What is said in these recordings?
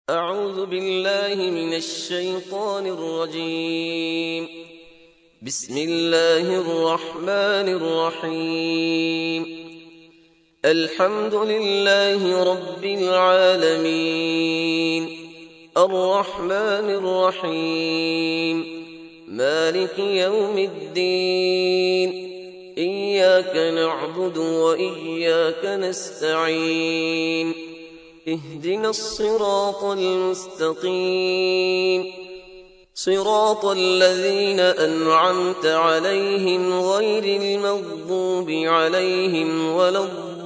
أعوذ بالله من الشيطان الرجيم. بسم الله الرحمن الرحيم. الحمد لله رب العالمين، الرحمن الرحيم، مالك يوم الدين، إياك نعبد وإياك نستعين، اهدنا الصراط المستقيم، صراط الذين أنعمت عليهم غير المغضوب عليهم ولا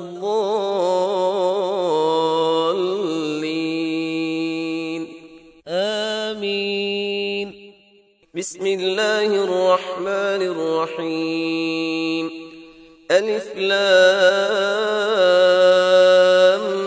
الضالين، آمين. بسم الله الرحمن الرحيم. ألف لام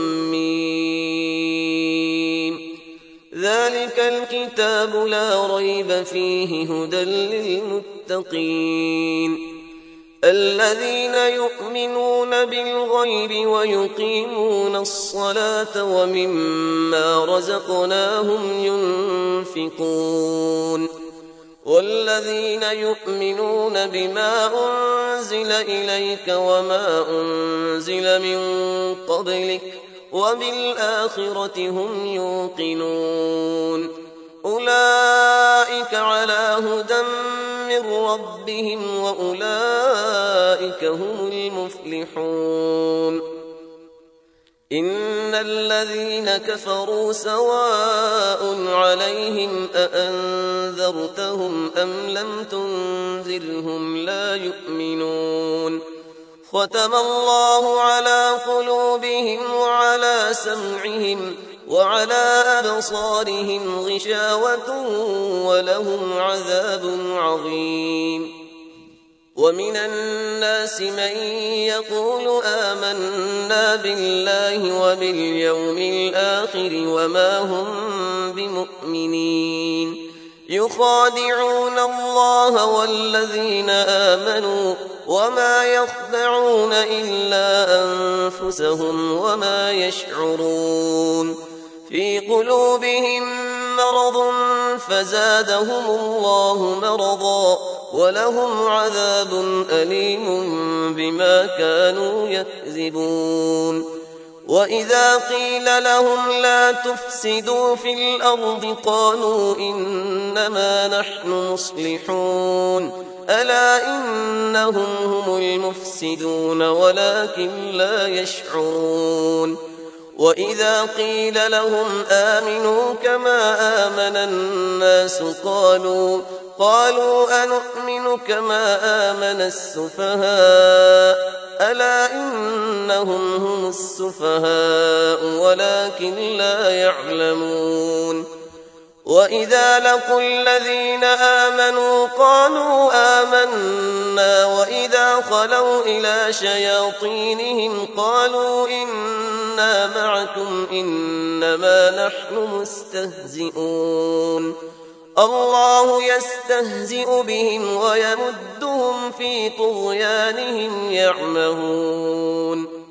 ذلك الكتاب لا ريب فيه هدى للمتقين الذين يؤمنون بالغيب ويقيمون الصلاة ومما رزقناهم ينفقون والذين يؤمنون بما أنزل إليك وما أنزل من قبلك وبالآخرة هم يوقنون أولئك على هدى من ربهم وأولئك هم المفلحون إن الذين كفروا سواء عليهم أأنذرتهم أم لم تنذرهم لا يؤمنون ختم الله على قلوبهم وعلى سمعهم وعلى أبصارهم غشاوة ولهم عذاب عظيم ومن الناس من يقول آمنا بالله وباليوم الآخر وما هم بمؤمنين يخادعون الله والذين آمنوا وما يخدعون إلا أنفسهم وما يشعرون في قلوبهم مرض فزادهم الله مرضا ولهم عذاب أليم بما كانوا يكذبون وإذا قيل لهم لا تفسدوا في الأرض قالوا إنما نحن مصلحون ألا إنهم هم المفسدون ولكن لا يشعرون وإذا قيل لهم آمنوا كما آمن الناس قالوا أنؤمن كما آمن السفهاء ألا إنهم هم السفهاء ولكن لا يعلمون وإذا لقوا الذين آمنوا قالوا آمنا وإذا خلوا إلى شياطينهم قالوا إنا معكم إنما نحن مستهزئون الله يستهزئ بهم ويمدهم في طغيانهم يعمهون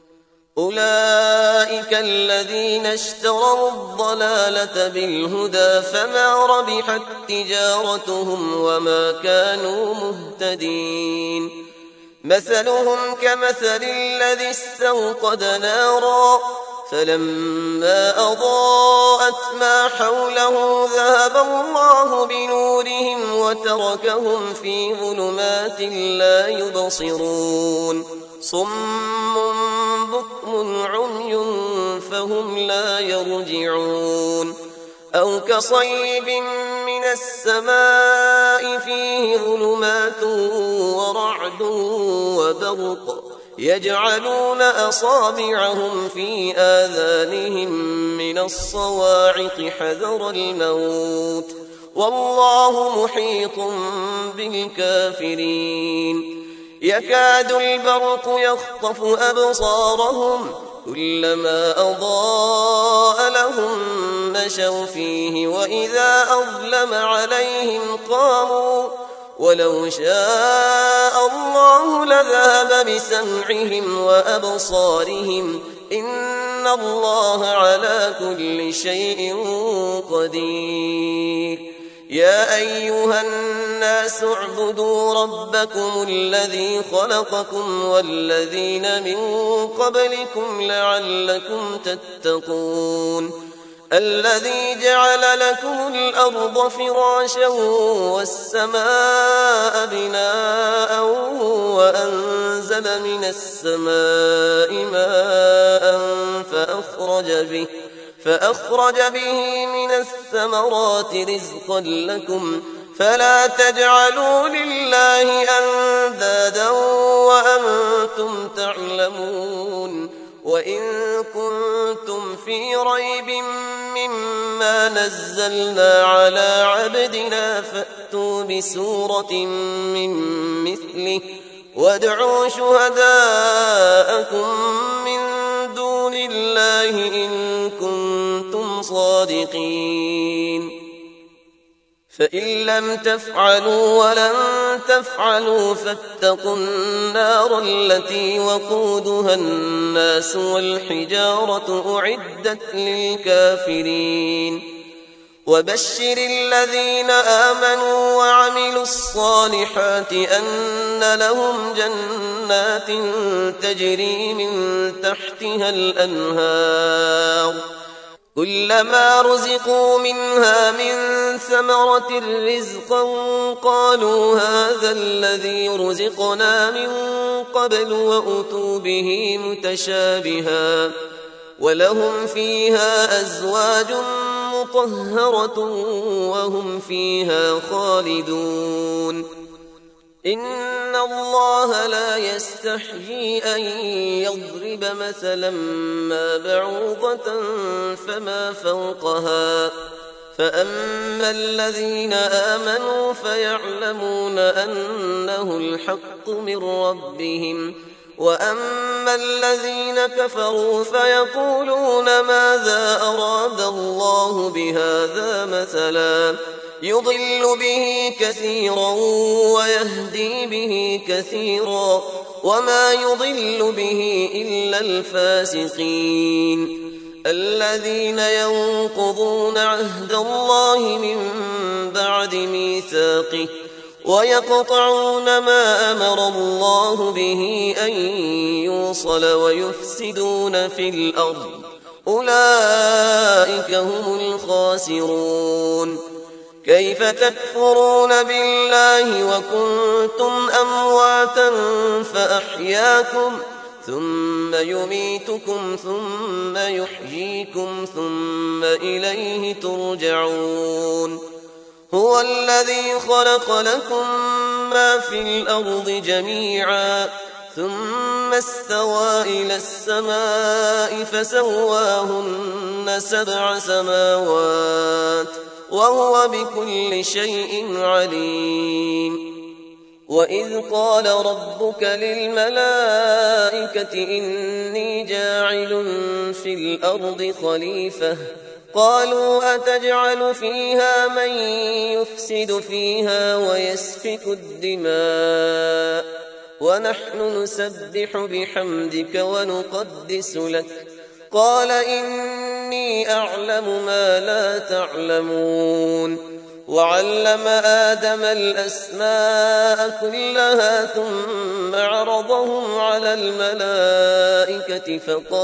أولئك الذين اشتروا الضلالة بالهدى فما ربحت تجارتهم وما كانوا مهتدين مثلهم كمثل الذي استوقد نارا فلما أضاءت ما حوله ذهب الله بنورهم وتركهم في ظلمات لا يبصرون صم بكم عمي فهم لا يرجعون أو كصيب من السماء فيه ظلمات ورعد وبرق يجعلون أصابعهم في آذانهم من الصواعق حذر الموت والله محيط بالكافرين يكاد البرق يخطف أبصارهم كلما أضاء لهم مشوا فيه وإذا أظلم عليهم قاموا ولو شاء الله لذهب بسمعهم وأبصارهم إن الله على كل شيء قدير. يا أيها الناس اعبدوا ربكم الذي خلقكم والذين من قبلكم لعلكم تتقون. الذي جعل لكم الأرض فراشا والسماء بناء وأنزل من السماء ماء فأخرج به من الثمرات رزقا لكم فلا تجعلوا لله أندادا وأنتم تعلمون. وإن كنتم في ريب مما نزلنا على عبدنا فأتوا بسورة من مثله وادعوا شهداءكم من دون الله إن كنتم صادقين. فإن لم تفعلوا ولن تفعلوا فاتقوا النار التي وقودها الناس والحجارة أعدت للكافرين. وبشر الذين آمنوا وعملوا الصالحات أن لهم جنات تجري من تحتها الأنهار كلما رزقوا منها من ثمرة رزقا قالوا هذا الذي رزقنا من قبل وأتوا به متشابها ولهم فيها أزواج مطهرة وهم فيها خالدون. إن الله لا يستحيي أن يضرب مثلا ما بعوضة فما فوقها فأما الذين آمنوا فيعلمون أنه الحق من ربهم وأما الذين كفروا فيقولون ماذا أراد الله بهذا مثلا يضل به كثيرا ويهدي به كثيرا وما يضل به إلا الفاسقين الذين ينقضون عهد الله من بعد ميثاقه ويقطعون ما أمر الله به أن يوصل ويفسدون في الأرض أولئك هم الخاسرون. كيف تكفرون بالله وكنتم أمواتا فأحياكم ثم يميتكم ثم يحييكم ثم إليه ترجعون. هو الذي خلق لكم ما في الأرض جميعا ثم استوى إلى السماء فسواهن 7 سماوات وهو بكل شيء عليم. وإذ قال ربك للملائكة إني جاعل في الأرض خليفة قالوا أتجعل فيها من يفسد فيها ويسفك الدماء ونحن نسبح بحمدك ونقدس لك قال إني أعلم ما لا تعلمون. وعلم آدم الأسماء كلها ثم عرضهم على الملائكة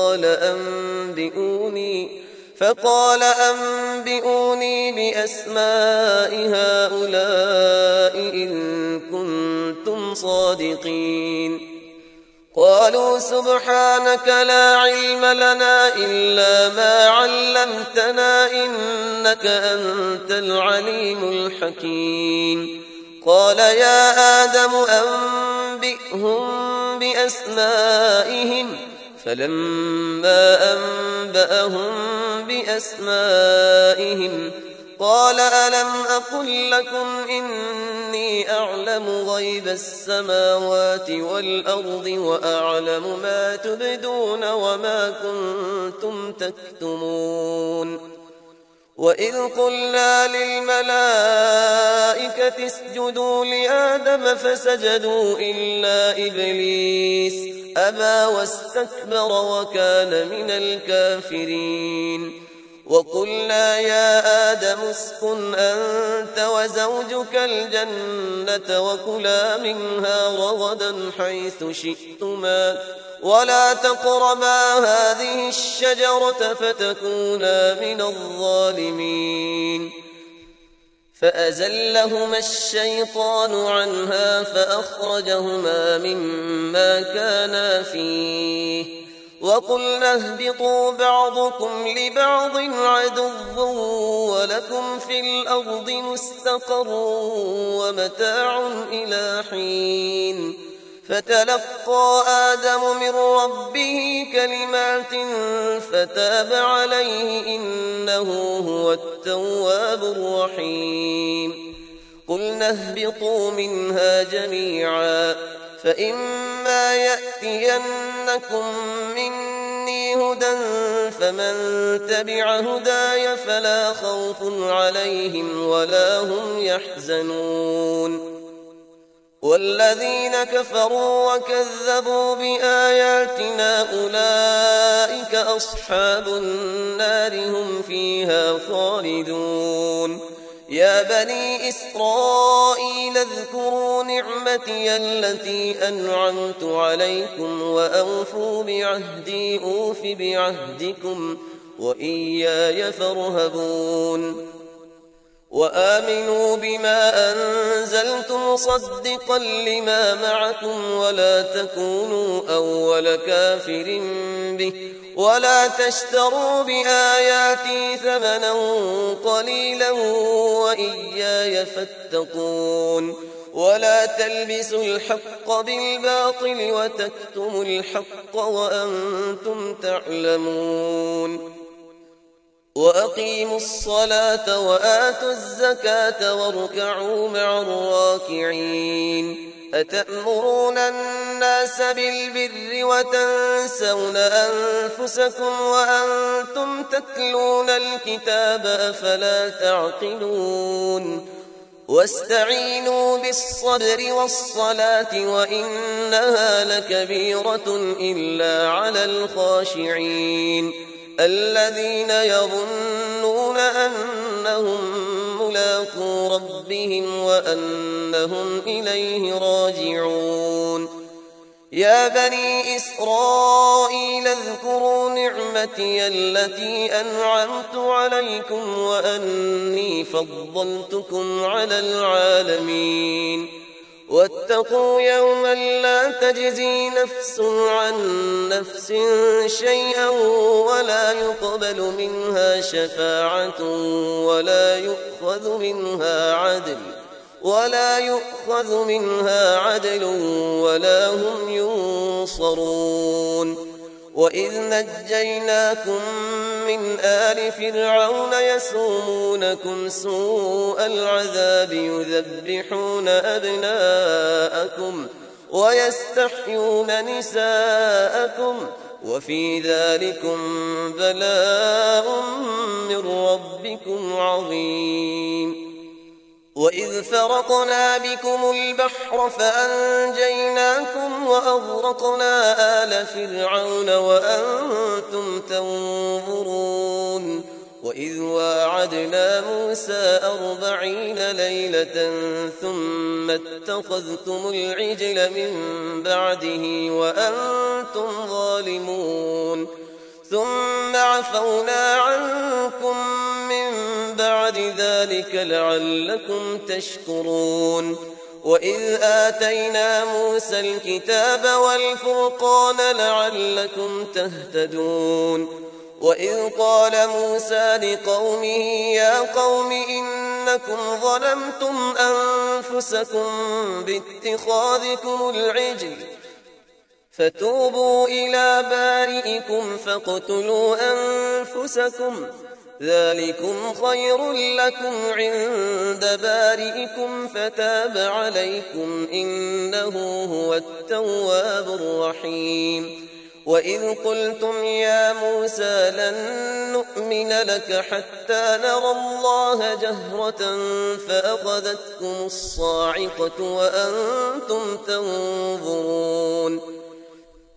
فقال أنبئوني بأسماء هؤلاء إن كنتم صادقين. قالوا سبحانك لا علم لنا إلا ما علمتنا إنك أنت العليم الحكيم. قال يا آدم أنبئهم بأسمائهم فلما أنبأهم بأسمائهم قال ألم أقل لكم إني أعلم غيب السماوات والأرض وأعلم ما تبدون وما كنتم تكتمون. وإذ قلنا للملائكة اسجدوا لآدم فسجدوا إلا إبليس أبى واستكبر وكان من الكافرين وقلنا يا آدم اسكن أنت وزوجك الجنة وكلا منها رغدا حيث شئتما ولا تقربا هذه الشجرة فتكونا من الظالمين فأزلهما الشيطان عنها فأخرجهما مما كانا فيه وقلنا اهبطوا بعضكم لبعض عدو ولكم في الأرض مستقر ومتاع إلى حين فتلقى آدم من ربه كلمات فتاب عليه إنه هو التواب الرحيم قلنا اهبطوا منها جميعا فإما يأتينكم مني هدى فمن تبع هداي فلا خوف عليهم ولا هم يحزنون والذين كفروا وكذبوا بآياتنا أولئك أصحاب النار هم فيها خالدون يا بني إسرائيل اذكروا نعمتي التي أنعمت عليكم وأوفوا بعهدي أوف بعهدكم وإياي فارهبون وآمنوا بما أنزلت مصدقا لما معكم ولا تكونوا أول كافر به ولا تشتروا بآياتي ثمنا قليلا وإياي فاتقون ولا تلبسوا الحق بالباطل وتكتموا الحق وأنتم تعلمون وأقيموا الصلاة وآتوا الزكاة واركعوا مع الراكعين أتأمرون الناس بالبر وتنسون أنفسكم وأنتم تتلون الكتاب أفلا تعقلون واستعينوا بالصبر والصلاة وإنها لكبيرة إلا على الخاشعين الذين يظنون أنهم ملاقو ربهم وأنهم إليه راجعون يا بني إسرائيل اذكروا نعمتي التي أنعمت عليكم وأني فضلتكم على العالمين واتقوا يوما لا تجزي نفس عن نفس شيئا ولا يقبل منها شفاعة ولا يؤخذ منها عدل ولا هم ينصرون وإذ نجيناكم من آل فرعون يسومونكم سوء العذاب يذبحون أبناءكم ويستحيون نساءكم وفي ذلكم بلاء من ربكم عظيم وإذ فرقنا بكم البحر فأنجيناكم وأغرقنا آل فرعون وأنتم تنظرون وإذ واعدنا موسى 40 ليلة ثم اتخذتم العجل من بعده وأنتم ظالمون ثم عفونا عنكم من بعد ذلك لعلكم تشكرون وإذ آتينا موسى الكتاب والفرقان لعلكم تهتدون وإذ قال موسى لقومه يا قوم إنكم ظلمتم أنفسكم باتخاذكم العجل فتوبوا إلى بارئكم فاقتلوا أنفسكم ذلكم خير لكم عند بارئكم فتاب عليكم إنه هو التواب الرحيم وإذ قلتم يا موسى لن نؤمن لك حتى نرى الله جهرة فأخذتكم الصاعقة وأنتم تنظرون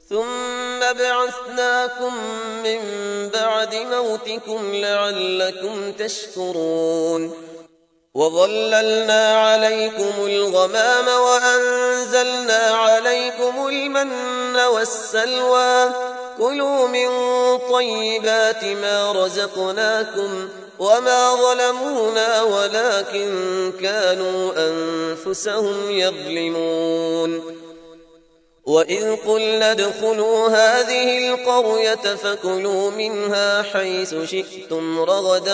ثم بعثناكم من بعد موتكم لعلكم تشكرون وظللنا عليكم الغمام وأنزلنا عليكم المن والسلوى كلوا من طيبات ما رزقناكم وما ظلمونا ولكن كانوا أنفسهم يظلمون وإذ قلنا ادخلوا هذه القرية فكلوا منها حيث شئتم رغدا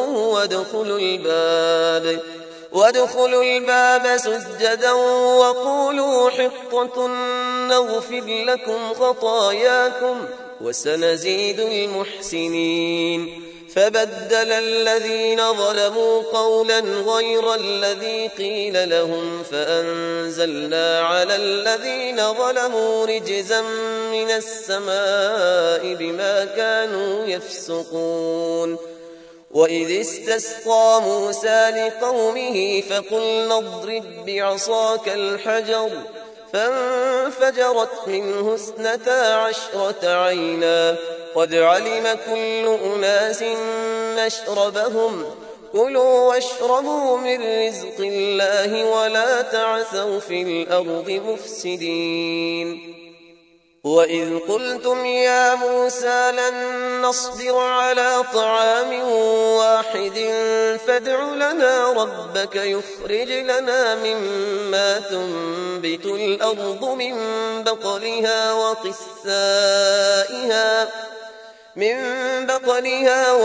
وادخلوا الباب سجدا وقولوا حطة نغفر لكم خطاياكم وسنزيد المحسنين فبدل الذين ظلموا قولا غير الذي قيل لهم فأنزلنا على الذين ظلموا رجزا من السماء بما كانوا يفسقون وإذ استسقى موسى لقومه فقلنا اضرب بعصاك الحجر فانفجرت منه 12 عينا قد علم كل أناس مشربهم كلوا واشربوا من رزق الله ولا تعثوا في الأرض مفسدين وإذ قلتم يا موسى لن نصبر على طعام واحد فادع لنا ربك يخرج لنا مما تنبت الأرض من بقلها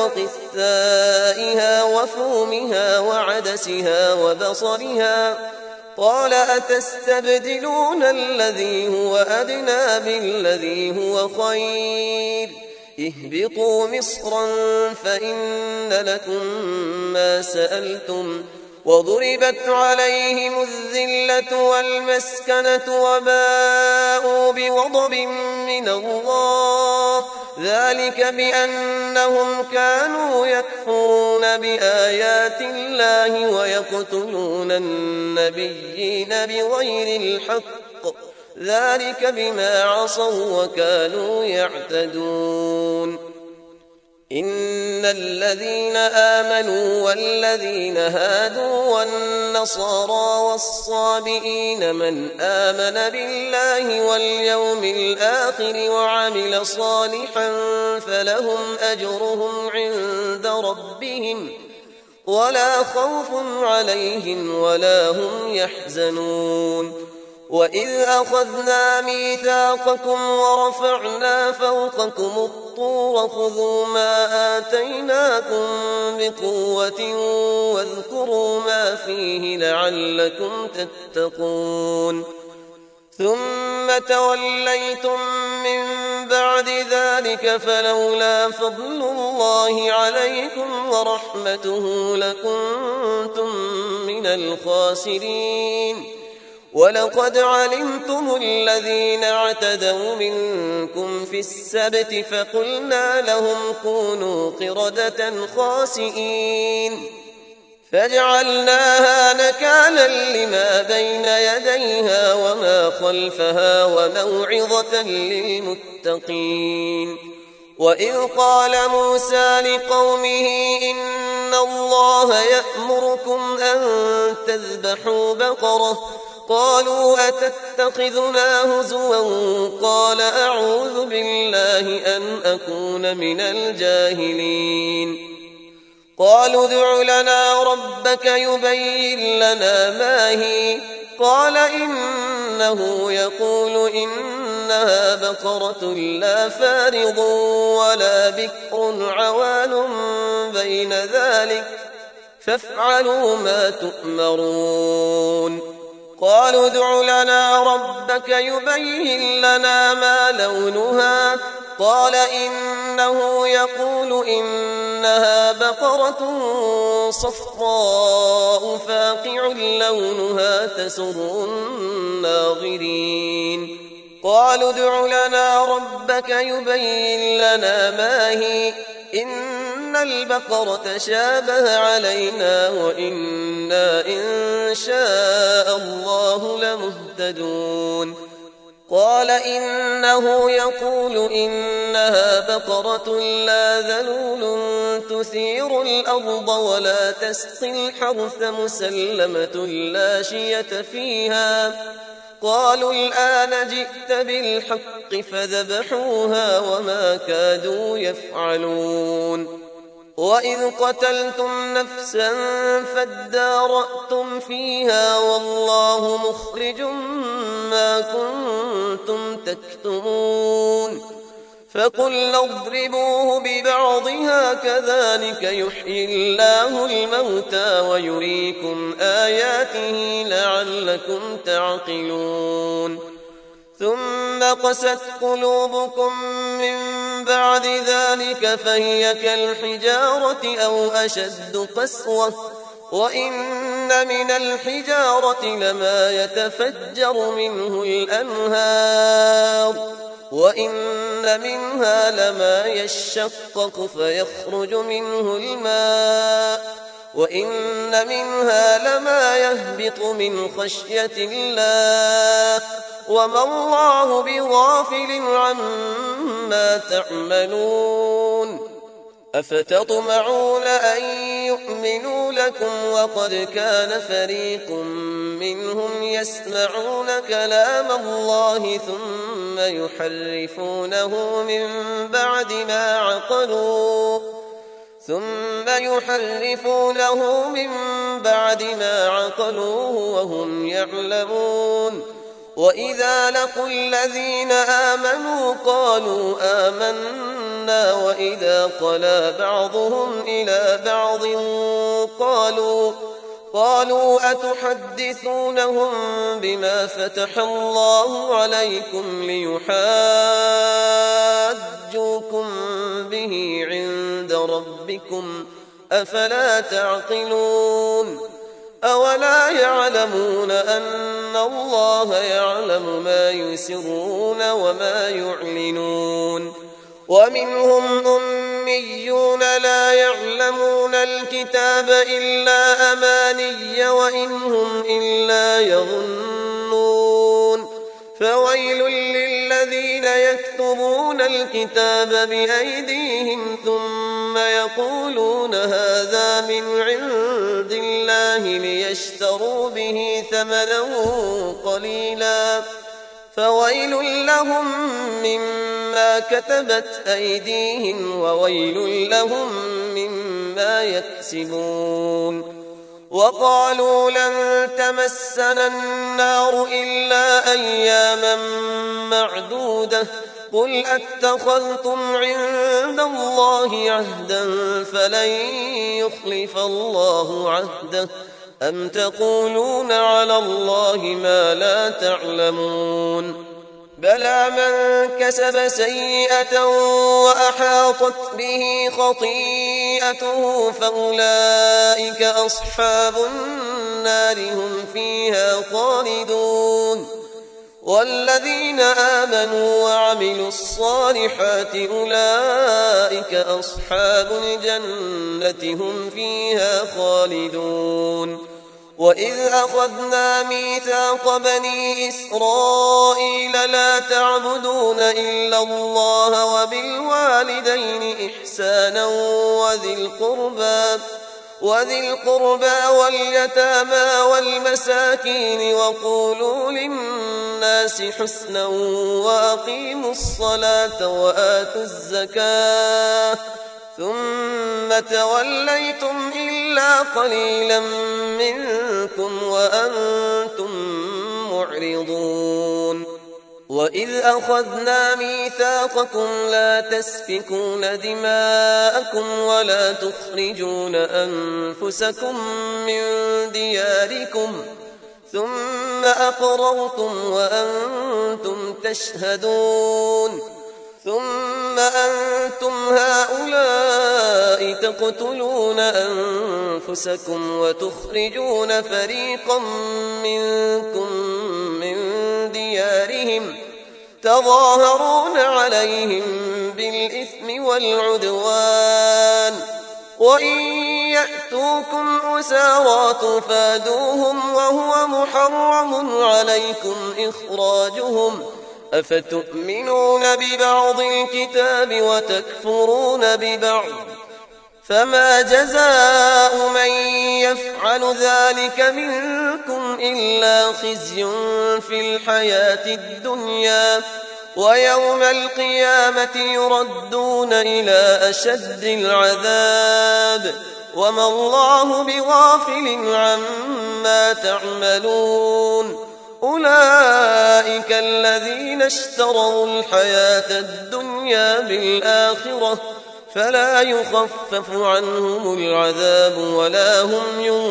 وقثائها وفومها وعدسها وبصلها قال أتستبدلون الذي هو أدنى بالذي هو خير اهبطوا مصرا فإن لكم ما سألتم وضربت عليهم الذلة والمسكنة وباءوا بغضب من الله ذلك بأنهم كانوا يكفرون بآيات الله ويقتلون النبيين بغير الحق ذلك بما عصوا وكانوا يعتدون إن الذين آمنوا والذين هادوا والنصارى والصابئين من آمن بالله واليوم الآخر وعمل صالحا فلهم أجرهم عند ربهم ولا خوف عليهم ولا هم يحزنون وإذ أخذنا ميثاقكم ورفعنا فوقكم الطور خذوا ما آتيناكم بقوة واذكروا ما فيه لعلكم تتقون ثم توليتم من بعد ذلك فلولا فضل الله عليكم ورحمته لكنتم من الخاسرين ولقد علمتم الذين اعتدوا منكم في السبت فقلنا لهم كونوا قردة خاسئين فجعلناها نكالا لما بين يديها وما خلفها وموعظة للمتقين وإذ قال موسى لقومه إن الله يأمركم أن تذبحوا بقرة قالوا أتتخذنا هزوا قال أعوذ بالله أن أكون من الجاهلين قالوا ادع لنا ربك يبين لنا ما هي قال إنه يقول إنها بقرة لا فارض ولا بكر عوان بين ذلك فافعلوا ما تؤمرون قالوا ادع لنا ربك يبين لنا ما لونها قال إنه يقول إنها بقرة صفراء فاقع لونها تسر الناظرين قالوا ادع لنا ربك يبين لنا ما هي إن البقرة شابه علينا وإنا إن شاء الله لمهتدون قال إنه يقول إنها بقرة لا ذلول تثير الأرض ولا تسقي الحرث مسلمة لا شية فيها. قالوا الآن جئت بالحق فذبحوها وما كادوا يفعلون. وإذ قتلتم نفسا فادارأتم فيها والله مخرج ما كنتم تكتمون. فقلنا اضربوه ببعضها كذلك يحيي الله الموتى ويريكم آياته لعلكم تعقلون. ثم قست قلوبكم من بعد ذلك فهي كالحجارة أو أشد قسوة وإن من الحجارة لما يتفجر منه الأنهار وإن منها لما يشقق فيخرج منه الماء وإن منها لما يهبط من خشية الله وما الله بغافل عما تعملون. أفتطمعون أن يؤمنوا لكم وقد كان فريق منهم يسمعون كلام الله ثم يحرفونه من بعد ما عقلوه وهم يعلمون. وإذا لقوا الذين آمنوا قالوا آمنا وإذا خلا بعضهم إلى بعض قالوا أتحدثونهم بما فتح الله عليكم ليحاجوكم به عند ربكم أفلا تعقلون. أولا يعلمون أن الله يعلم ما يسرون وما يعلنون. ومنهم أميون لا يعلمون الكتاب إلا أماني وإن هم إلا يظنون. فويل للذين يكتبون الكتاب بأيديهم ثم يقولون هذا من عند الله ليشتروا به ثمنا قليلا فويل لهم مما كتبت أيديهم وويل لهم مما يكسبون. وقالوا لن تمسنا النار إلا أياما معدودة قل أتخذتم عند الله عهدا فلن يخلف الله عهده أم تقولون على الله ما لا تعلمون. بلى من كسب سيئة وأحاطت به خطيئته فأولئك أصحاب النار هم فيها خالدون. والذين آمنوا وعملوا الصالحات أولئك أصحاب الجنة هم فيها خالدون. وإذ أخذنا ميثاق بني إسرائيل لا تعبدون إلا الله وبالوالدين إحسانا وذي القربى واليتامى والمساكين وقولوا للناس حسنا وأقيموا الصلاة وآتوا الزكاة ثم توليتم إلا قليلا منكم وأنتم معرضون. وإذ أخذنا ميثاقكم لا تسفكون دماءكم ولا تخرجون أنفسكم من دياركم ثم أقررتم وأنتم تشهدون ثم أنتم هؤلاء تقتلون أنفسكم وتخرجون فريقا منكم من ديارهم تظاهرون عليهم بالإثم والعدوان وإن يأتوكم أسارى تفادوهم وهو محرم عليكم إخراجهم أفتؤمنون ببعض الكتاب وتكفرون ببعض فما جزاء من يفعل ذلك منكم إلا خزي في الحياة الدنيا ويوم القيامة يردون إلى أشد العذاب وما الله بغافل عما تعملون أولئك الذين اشتروا الحياة الدنيا بالآخرة فلا يخفف عنهم العذاب ولا هم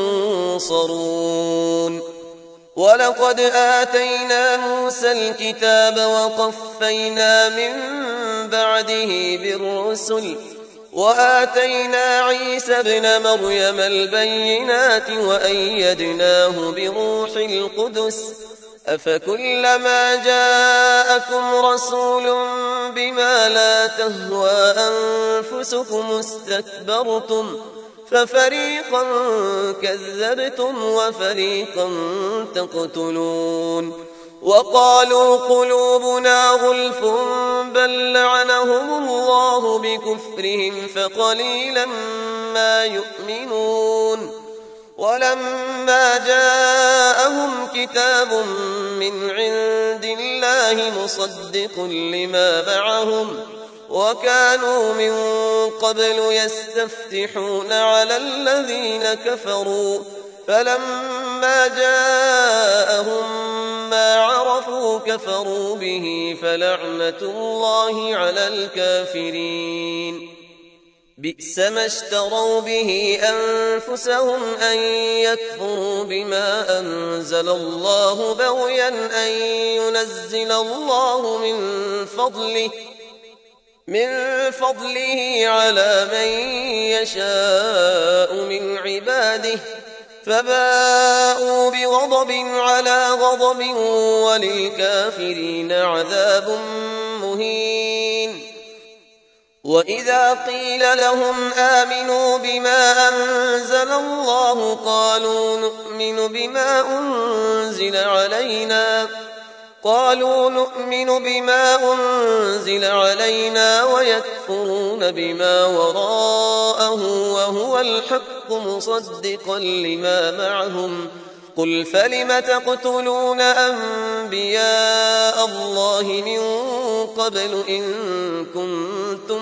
ينصرون ولقد آتينا موسى الكتاب وقفينا من بعده بالرسل وآتينا عيسى ابن مريم البينات وأيدناه بروح القدس أفكلما جاءكم رسول بما لا تهوى أنفسكم استكبرتم ففريقا كذبتم وفريقا تقتلون وقالوا قلوبنا غلف بل لعنهم الله بكفرهم فقليلا ما يؤمنون ولما جاءهم كتاب من عند الله مصدق لما معهم وكانوا من قبل يستفتحون على الذين كفروا فلما جاءهم ما عرفوا كفروا به فلعنة الله على الكافرين بئس ما اشتروا به أنفسهم أن يكفروا بما أنزل الله بغيا أن ينزل الله من فضله على من يشاء من عباده فباءوا بغضب على غضب وللكافرين عذاب مهين وإذا قيل لهم آمنوا بما أنزل الله قالوا نؤمن بما أنزل علينا ويكفرون بما وراءه وهو الحق مصدقا لما معهم قل فلم تقتلون أنبياء الله من قبل إن كنتم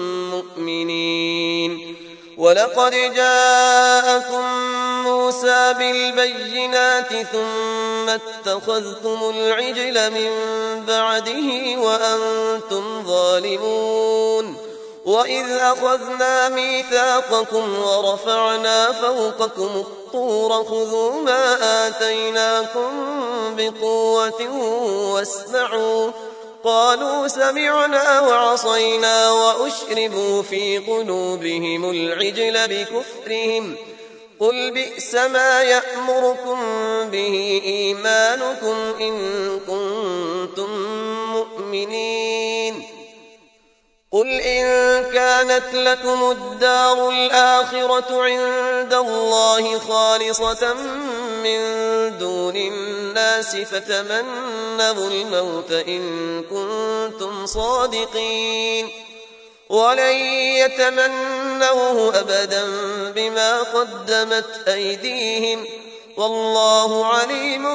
مؤمنين ولقد جاءكم موسى بالبينات ثم اتخذتم العجل من بعده وأنتم ظالمون وإذ أخذنا ميثاقكم ورفعنا فوقكم الطور خذوا ما آتيناكم بقوة واسمعوا قالوا سمعنا وعصينا وأشربوا في قلوبهم العجل بكفرهم قل بئس ما يأمركم به إيمانكم إن كنتم مؤمنين قل إن كانت لكم الدار الآخرة عند الله خالصة من دون الناس فتمنوا الموت إن كنتم صادقين ولن يتمنوه أبدا بما قدمت أيديهم والله عليم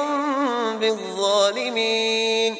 بالظالمين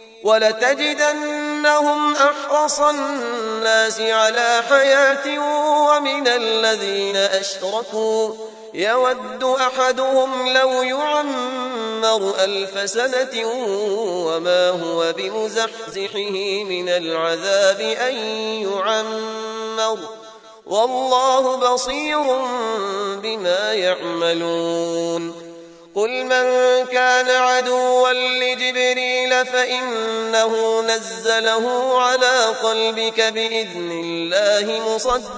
ولتجدنهم أحرص الناس على حياة ومن الذين أشركوا يود أحدهم لو يعمر 1000 سنة وما هو بمزحزحه من العذاب أن يعمر والله بصير بما يعملون قل من كان عدوا لجبريل فإنه نزله على قلبك بإذن الله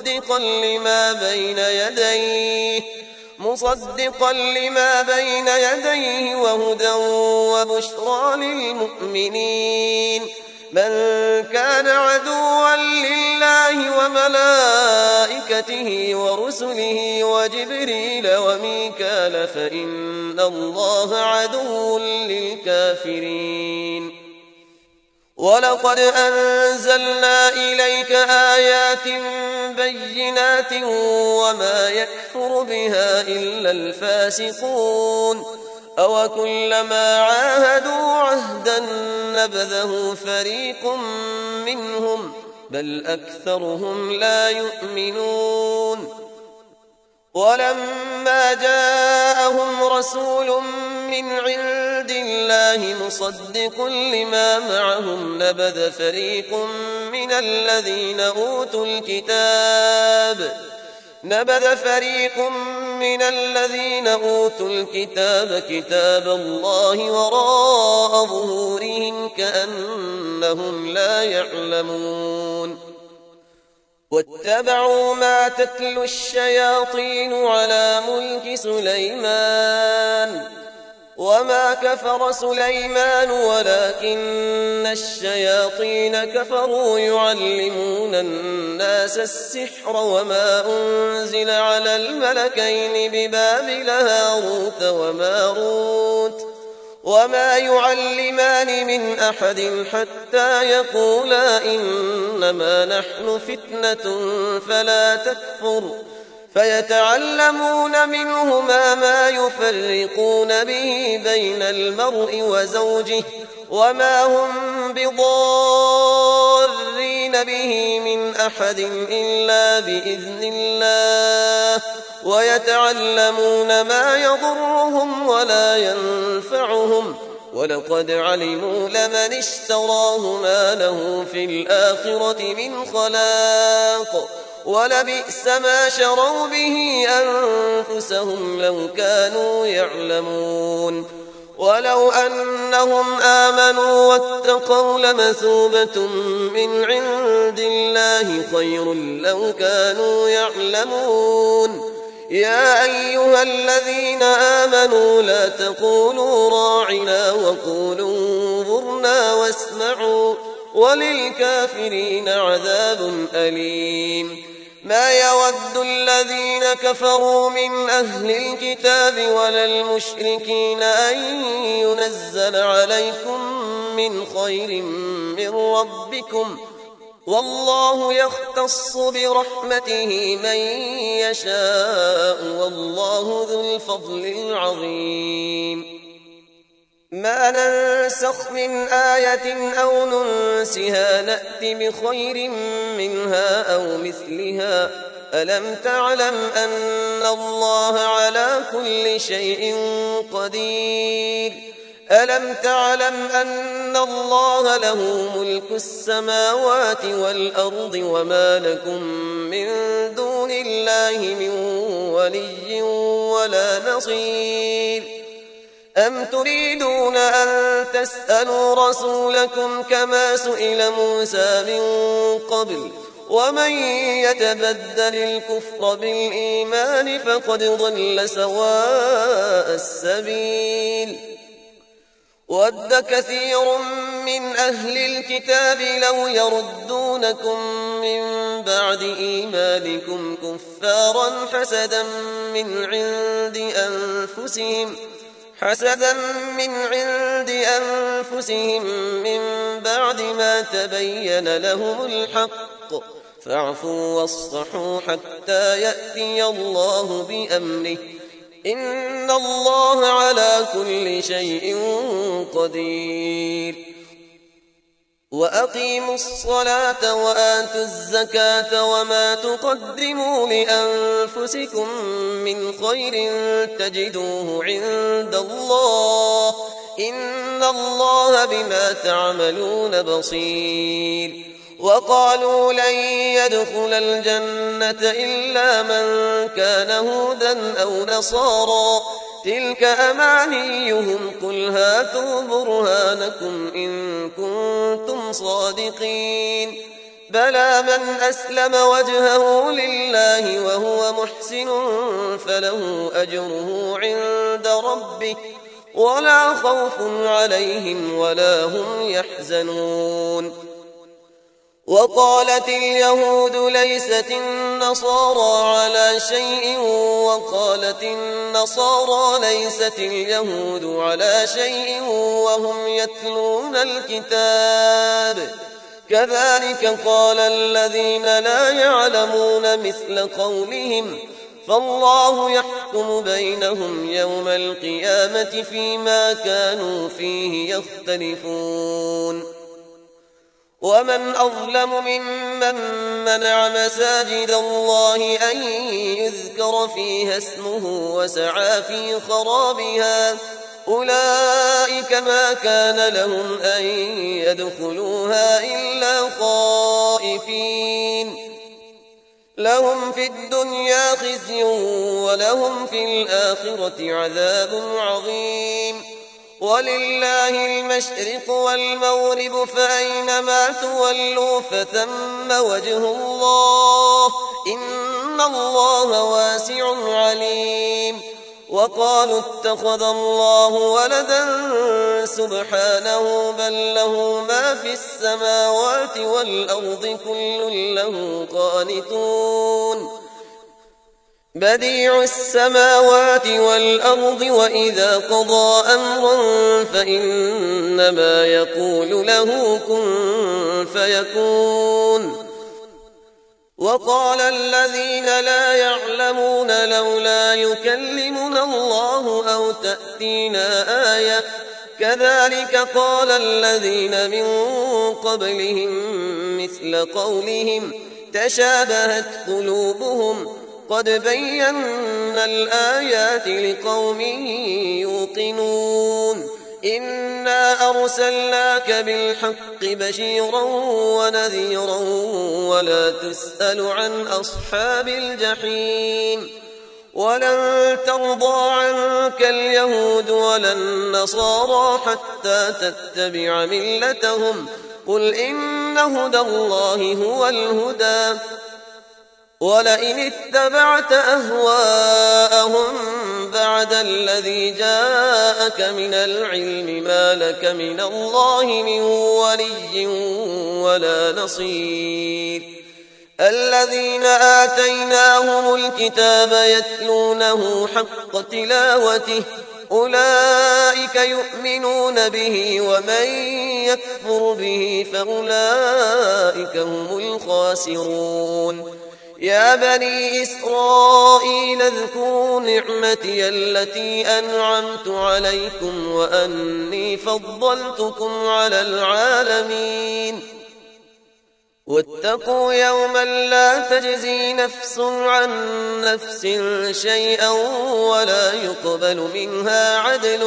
مصدقا لما بين يديه وهدى وبشرى للمؤمنين من كان عدوا لله وملائكته ورسله وجبريل وميكال فإن الله عدو للكافرين ولقد أنزلنا إليك آيات بينات وما يكفر بها إلا الفاسقون أوكلما عاهدوا عهدا نبذه فريق منهم بل أكثرهم لا يؤمنون ولما جاءهم رسول من عند الله مصدق لما معهم نبذ فريق من الذين أوتوا الكتاب كتاب الله وراء ظهورهم كأنهم لا يعلمون واتبعوا ما تتلو الشياطين على ملك سليمان وما كفر سليمان ولكن الشياطين كفروا يعلمون الناس السحر وما أنزل على الملكين ببابل هاروت وماروت وما يعلمان من أحد حتى يقولا إنما نحن فتنة فلا تكفر فيتعلمون منهما ما يفرقون به بين المرء وزوجه وما هم بضارين به من أحد إلا بإذن الله ويتعلمون ما يضرهم ولا ينفعهم ولقد علموا لمن اشتراه ما له في الآخرة من خلاق ولبئس ما شروا به أنفسهم لو كانوا يعلمون ولو أنهم آمنوا واتقوا لمثوبة من عند الله خير لو كانوا يعلمون يا أيها الذين آمنوا لا تقولوا راعنا وقولوا انظرنا واسمعوا وللكافرين عذاب أليم ما يود الذين كفروا من أهل الكتاب ولا المشركين أن ينزل عليكم من خير من ربكم والله يختص برحمته من يشاء والله ذو الفضل العظيم ما ننسخ من آية أو ننسها نأت بخير منها أو مثلها ألم تعلم أن الله على كل شيء قدير ألم تعلم أن الله له ملك السماوات والأرض وما لكم من دون الله من ولي ولا نصير أم تريدون أن تسألوا رسولكم كما سئل موسى من قبل ومن يتبدل الكفر بالإيمان فقد ضل سواء السبيل ود كثير من أهل الكتاب لو يردونكم من بعد إيمانكم كفارا حسدا من عند أنفسهم من بعد ما تبين لهم الحق فاعفوا واصفحوا حتى يأتي الله بأمره إن الله على كل شيء قدير وأقيموا الصلاة وآتوا الزكاة وما تقدموا لأنفسكم من خير تجدوه عند الله إن الله بما تعملون بصير وقالوا لن يدخل الجنة إلا من كان هودا أو نصارى تلك أمانيهم قل هاتوا برهانكم إن كنتم صادقين بلى من أسلم وجهه لله وهو محسن فله أجره عند ربه ولا خوف عليهم ولا هم يحزنون وقالت اليهود ليست النصارى على شيء وقالت النصارى ليست اليهود على شيء وهم يتلون الكتاب كذلك قال الذين لا يعلمون مثل قولهم فالله يحكم بينهم يوم القيامة فيما كانوا فيه يختلفون ومن أظلم ممن منع مساجد الله أن يذكر فيها اسمه وسعى في خرابها أولئك ما كان لهم أن يدخلوها إلا خائفين لهم في الدنيا خزي ولهم في الآخرة عذاب عظيم ولله المشرق والمغرب فأينما تولوا فثم وجه الله إن الله واسع عليم وقالوا اتخذ الله ولدا سبحانه بل له ما في السماوات والأرض كل له قانتون بديع السماوات والأرض وإذا قضى أمرا فإنما يقول له كن فيكون وقال الذين لا يعلمون لولا يكلمنا الله أو تأتينا آية كذلك قال الذين من قبلهم مثل قولهم تشابهت قلوبهم قد بينا الآيات لقوم يوقنون إنا أرسلناك بالحق بشيرا ونذيرا ولا تسأل عن أصحاب الجحيم ولن ترضى عنك اليهود ولا النصارى حتى تتبع ملتهم قل إن هدى الله هو الهدى ولئن اتبعت أهواءهم بعد الذي جاءك من العلم ما لك من الله من ولي ولا نصير الذين آتيناهم الكتاب يتلونه حق تلاوته أولئك يؤمنون به ومن يكفر به فأولئك هم الخاسرون يا بني إسرائيل اذكروا نعمتي التي أنعمت عليكم وأني فضلتكم على العالمين واتقوا يوما لا تجزي نفس عن نفس شيئا ولا يقبل منها عدل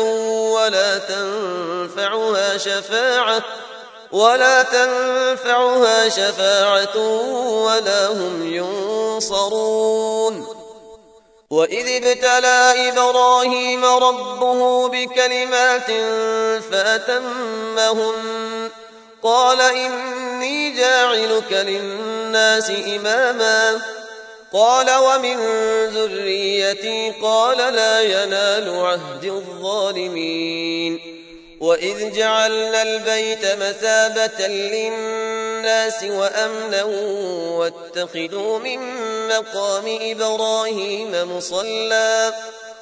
ولا تنفعها شفاعة ولا هم ينصرون وإذ ابتلى إبراهيم ربه بكلمات فأتمهن قال إني جاعلك للناس إماما قال ومن ذريتي قال لا ينال عهد الظالمين وإذ جعلنا البيت مثابة للناس وأمنا واتخذوا من مقام إبراهيم مصلى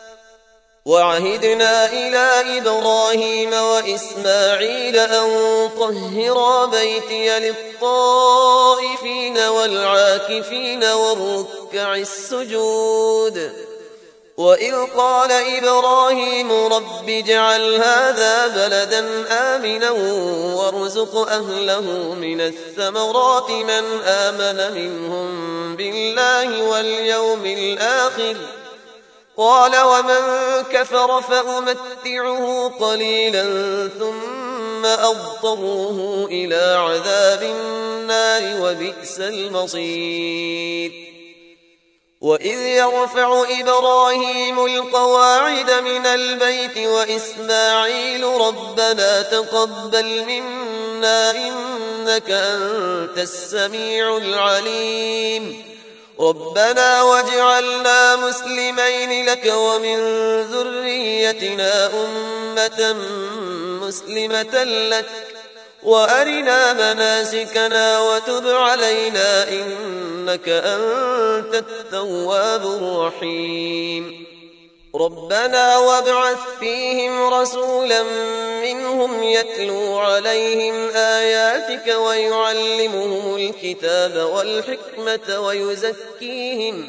وعهدنا إلى إبراهيم وإسماعيل أن طهرا بيتي للطائفين والعاكفين والركع السجود وإذ قال إبراهيم رب اجعل هذا بلدا آمنا وارزق أهله من الثمرات من آمن منهم بالله واليوم الآخر قال ومن كفر فأمتعه قليلا ثم أضطره إلى عذاب النار وبئس المصير وإذ يرفع إبراهيم القواعد من البيت وإسماعيل ربنا تقبل منا إنك أنت السميع العليم ربنا واجعلنا مسلمين لك ومن ذريتنا أمة مسلمة لك وأرنا مناسكنا وتب علينا إنك أنت التواب الرحيم ربنا وابعث فيهم رسولا منهم يتلو عليهم آياتك ويعلمهم الكتاب والحكمة ويزكيهم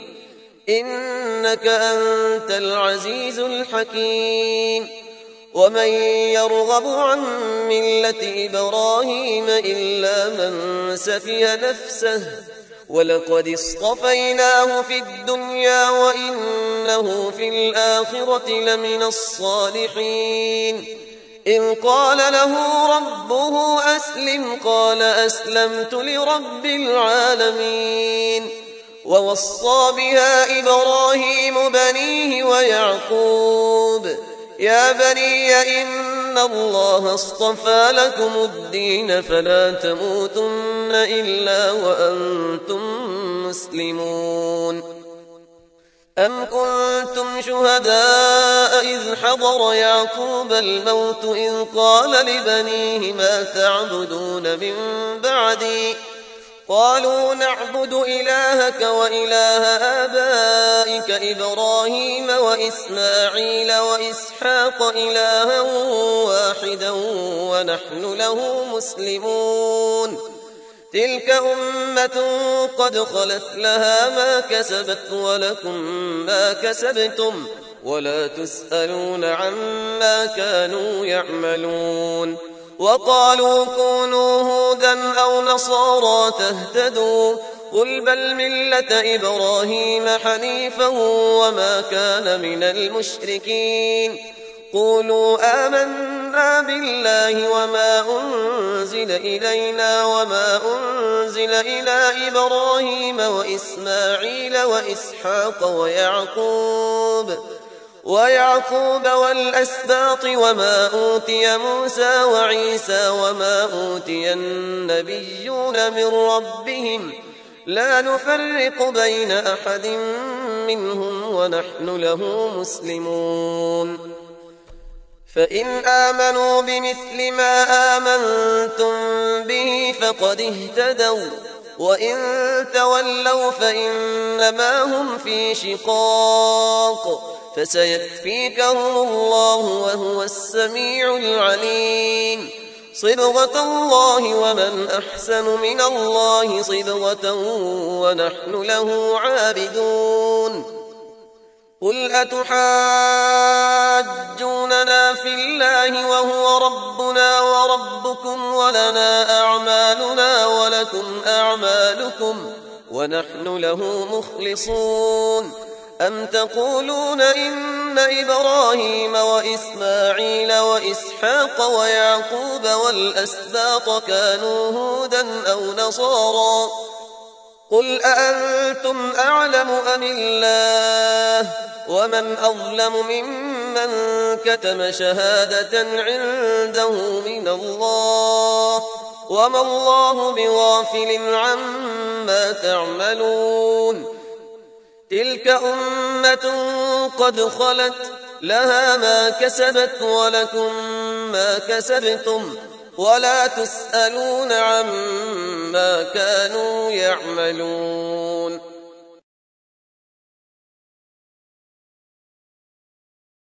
إنك أنت العزيز الحكيم ومن يرغب عن ملة إبراهيم إلا من سفه نفسه ولقد اصطفيناه في الدنيا وإنه في الآخرة لمن الصالحين إذ قال له ربه أسلم قال أسلمت لرب العالمين ووصى بها إبراهيم بنيه ويعقوب يا بني إن الله اصطفى لكم الدين فلا تموتن إلا وأنتم مسلمون أم كنتم شهداء إذ حضر يعقوب الموت إذ قال لبنيه ما تعبدون من بعدي قالوا نعبد إلهك وإله آبائك إبراهيم وإسماعيل وإسحاق إلها واحدا ونحن له مسلمون تلك أمة قد خلت لها ما كسبت ولكم ما كسبتم ولا تسألون عما كانوا يعملون وقالوا كونوا هودا أو نصارى تهتدوا قل بل ملة إبراهيم حنيفا وما كان من المشركين قولوا آمنا بالله وما أنزل إلينا وما أنزل إلى إبراهيم وإسماعيل وإسحاق ويعقوب والأسباط وما أوتي موسى وعيسى وما أوتي النبيون من ربهم لا نفرق بين أحد منهم ونحن له مسلمون فإن آمنوا بمثل ما آمنتم به فقد اهتدوا وإن تولوا فإنما هم في شقاق فسيكفيكهم الله وهو السميع العليم صبغة الله ومن أحسن من الله صبغة ونحن له عابدون قل أتحاجوننا في الله وهو ربنا وربكم ولنا أعمالنا ولكم أعمالكم ونحن له مخلصون أم تقولون إن إبراهيم وإسماعيل وإسحاق ويعقوب والأسباط كانوا هودا أو نصارى قل أأنتم أعلم أم الله ومن أظلم ممن كتم شهادة عنده من الله وما الله بغافل عما تعملون تلك أمة قد خلت لها ما كسبت ولكم ما كسبتم ولا تسألون عما كانوا يعملون